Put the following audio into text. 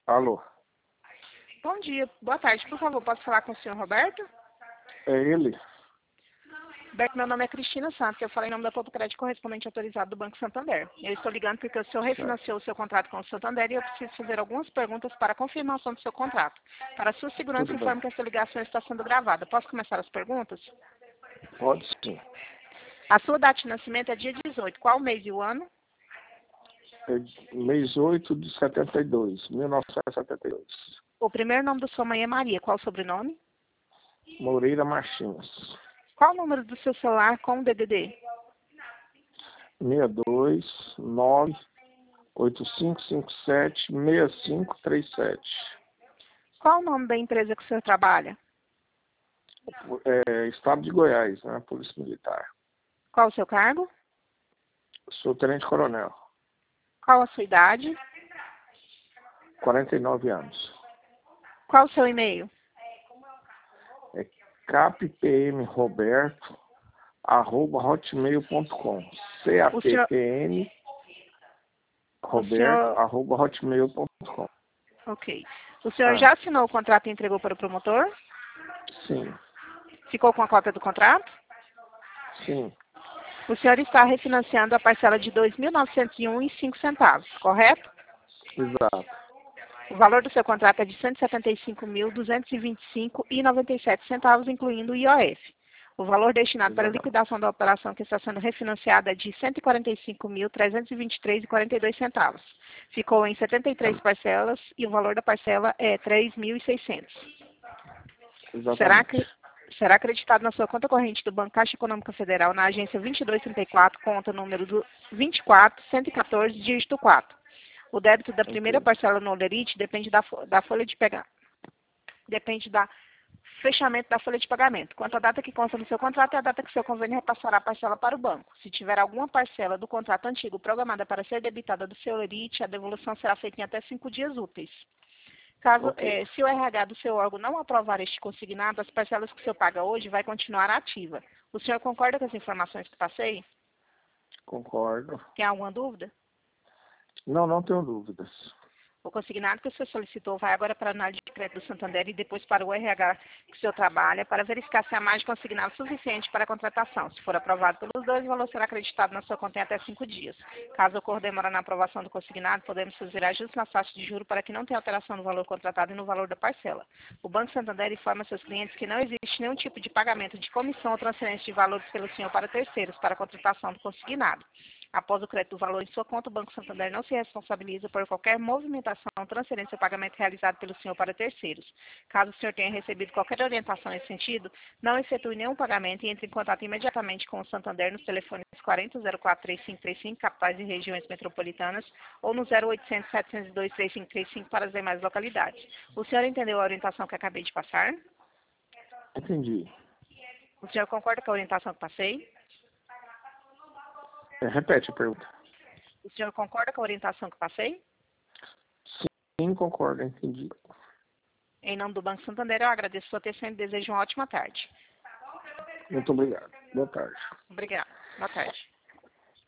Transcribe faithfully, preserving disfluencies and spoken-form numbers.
Alô, Bom dia, boa tarde. Por favor, posso falar com o senhor Roberto? é ele? Roberto, meu nome é Cristina Santos. Eu falei em nome da Poupa Crédito correspondente autorizado do Banco Santander. Eu estou ligando porque o senhor Certo. refinanciou o seu contrato com o Santander e eu preciso fazer algumas perguntas para a confirmação do seu contrato. Para sua segurança, Tudo bem. informe que essa ligação está sendo gravada. Posso começar as perguntas? Pode sim. A sua data de nascimento é dia dezoito. Qual o mês e o ano? É mês oito de setenta e dois, mil novecentos e setenta e dois. O primeiro nome da sua mãe é Maria. Qual o sobrenome? Moreira Martins. Qual o número do seu celular com o D D D? seis dois nove oito cinco cinco sete seis cinco três sete. Qual o nome da empresa que o senhor trabalha? É, Estado de Goiás, né? Polícia Militar. Qual o seu cargo? Sou tenente coronel, Qual a sua idade? quarenta e nove anos. Qual o seu e-mail? É cappmroberto arroba hotmail ponto com. O senhor, C-A-P-P-N o roberto senhor, arroba hotmail ponto com. ok. O senhor Ah, já assinou o contrato e entregou para o promotor? sim, Ficou com a cópia do contrato? sim, O senhor está refinanciando a parcela de dois mil novecentos e um e cinco centavos, correto? exato, O valor do seu contrato é de cento e setenta e cinco mil, duzentos e vinte e cinco e noventa e sete centavos, incluindo o I O F. O valor destinado para a exatamente, liquidação da operação que está sendo refinanciada é de cento e quarenta e cinco mil, trezentos e vinte e três e quarenta e dois centavos. Ficou em setenta e três parcelas e o valor da parcela é três mil e seiscentos. Será, exatamente, que, será acreditado na sua conta corrente do Banco Caixa Econômica Federal na agência vinte e dois trinta e quatro, conta número do vinte e quatro, cento e quatorze, dígito quatro. O débito da primeira ok, parcela no Olerite depende da, fo- da folha de pegar, depende da fechamento da folha de pagamento. Quanto à data que consta no seu contrato, é a data que seu convênio repassará a parcela para o banco. Se tiver alguma parcela do contrato antigo programada para ser debitada do seu Olerite, a devolução será feita em até cinco dias úteis. Caso, ok, eh, se o R H do seu órgão não aprovar este consignado, as parcelas que o senhor paga hoje vai continuar ativa. O senhor concorda com as informações que passei? concordo. Tem alguma dúvida? Não, não tenho dúvidas. O consignado que o senhor solicitou vai agora para a análise de crédito do Santander e depois para o R H que o senhor trabalha para verificar se há mais de consignado suficiente para a contratação. Se for aprovado pelos dois, o valor será acreditado na sua conta em até cinco dias. Caso ocorra demora na aprovação do consignado, podemos fazer ajustes na taxa de juros para que não tenha alteração no valor contratado e no valor da parcela. O Banco Santander informa seus clientes que não existe nenhum tipo de pagamento de comissão ou transferência de valores pelo senhor para terceiros para a contratação do consignado. Após o crédito do valor em sua conta, o Banco Santander não se responsabiliza por qualquer movimentação, transferência ou pagamento realizado pelo senhor para terceiros. Caso o senhor tenha recebido qualquer orientação nesse sentido, não efetue nenhum pagamento e entre em contato imediatamente com o Santander nos telefones quarenta, zero quatro, trinta e cinco trinta e cinco, capitais e regiões metropolitanas, ou no zero oitocentos, setecentos e dois, trinta e cinco trinta e cinco para as demais localidades. O senhor entendeu a orientação que acabei de passar? Entendi. O senhor concorda com a orientação que passei? É, repete a pergunta. O senhor concorda com a orientação que passei? Sim, concordo, entendi. Em nome do Banco Santander, eu agradeço sua atenção e desejo uma ótima tarde. Muito obrigado. Boa tarde. Obrigada. Boa tarde.